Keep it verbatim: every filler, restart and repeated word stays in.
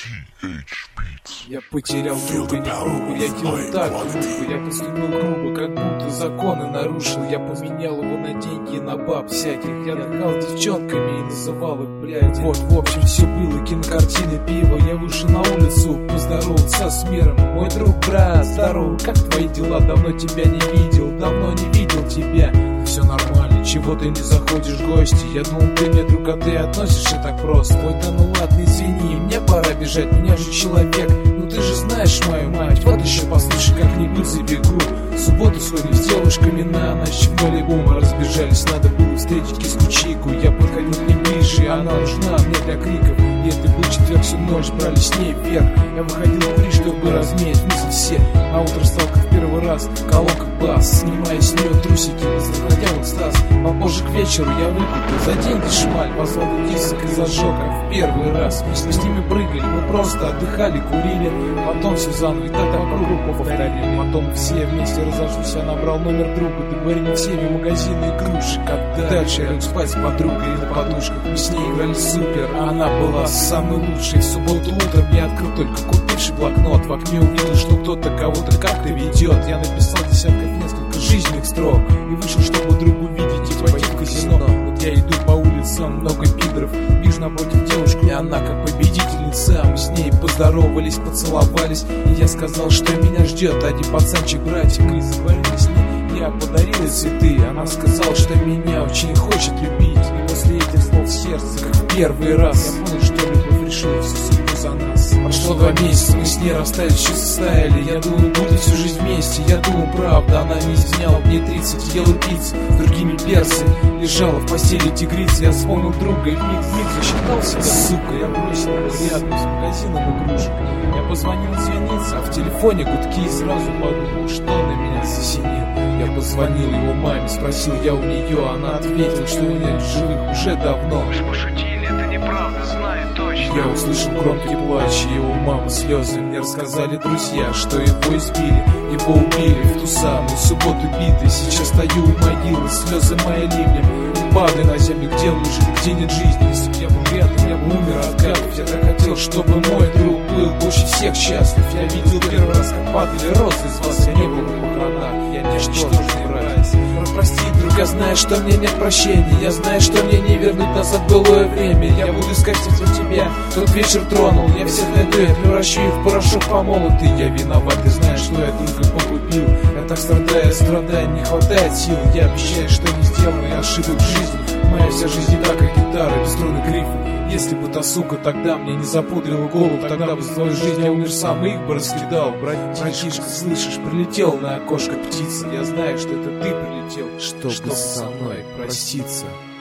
Я потерял друга, не друга, я делал так грубо, я поступил грубо, как будто законы нарушил. Я поменял его на деньги и на баб всяких. Я отдыхал девчонками и называл их блядь. Вот, в общем, все было, кинокартины, пиво. Я вышел на улицу, поздоровался с миром. Мой друг, брат, здорово, как твои дела? Давно тебя не видел, давно не видел тебя. Все нормально, чего ты не заходишь в гости? Я думал, ты мне друг, а ты относишься так просто. Ой, да ну ладно, извини, мне пора бежать, меня же человек. Ну ты же знаешь мою мать, вот еще послушай, как-нибудь забегу. В субботу сходим с девушками на ночь, в поле ума разбежались. Надо было встретить киску-чику, я подходил к ней ближе, она нужна мне для криков. И это был четверг, всю ночь брали с ней вверх. Я выходил курить, чтобы размеять мысли все. А утро стал как в первый раз, колонка бас, снимая с нее трусики, заходя в экстаз. Попозже к вечеру я выкупил за деньги шмаль, позвал диск и зажег, а в первый раз мы с ними прыгали, мы просто отдыхали, курили. Потом все заново, и так по кругу повторили. Потом все вместе разошлись, я набрал номер друга, договорили всеми магазины игрушек. Когда дальше я лег спать с подругой на подушках, мы с ней играли супер, а она была самой лучшей. В субботу утром я открыл только купивший блокнот, в окне увидел, что кто-то кого-то как-то ведет. Я написал десятков несколько жизненных строк и вышел, чтобы другу увидеть и пойти в казино. Вот я иду по улицам, много пидоров, вижу напротив девушку, и она как победительница. Мы с ней поздоровались, поцеловались, и я сказал, что меня ждет один пацанчик, братик, и заговорили с ней. Я подарил ей цветы, она сказала, что меня очень хочет любить. И после этих слов сердце, как в первый раз, я понял, что любовь решила всю судьбу за нас. Прошло два месяца, мы с ней расстались, чувства стаяли. Я думал, будем всю жизнь вместе, я думал, правда. Она не изменяла, мне тридцать, ела пиццу с другими перцами, лежала в постели тигрица. Я вспомнил друга и вмиг-вмиг засчитал себя. Сука, я бросил его рядом с магазином игрушек. Я позвонил звониться, а в телефоне гудки, и сразу подумал, что на меня засинил. Я позвонил его маме, спросил я у нее, она ответила, что меня живых уже давно. Вы же пошутили, это неправда, знаю точно. Я услышал громкий плач, и его мама слезы. Мне рассказали друзья, что его избили, его убили в ту самую субботу битый. Сейчас стою у могилы, слезы мои ливнем, падаю на землю, где он лежит, где нет жизни. Если б я был рядом, я бы умер от гадов. Я так хотел, чтобы мой друг был больше всех счастлив. Я видел первый раз, как падали розы из вас. Я не был на похоронах, я ничтожный братец. Прости, друг, я знаю, что мне нет прощения. Я знаю, что мне не вернуть назад былое время. Я буду искать в тебя, тот вечер тронул. Я всех найду, я превращу их в порошок помолотый. Я виноват, ты знаешь, что я друга погубил. Я так страдаю, страдаю, не хватает сил. Я обещаю, что не сделаю ошибок в жизни. Моя вся жизнь не так, как гитара, без струнных грифов. Если бы та сука тогда мне не запудрила голову, тогда бы за твою жизнь я умер сам и их бы раскидал. Братишка, слышишь, прилетел на окошко птица. Я знаю, что это ты прилетел, чтобы со мной проститься.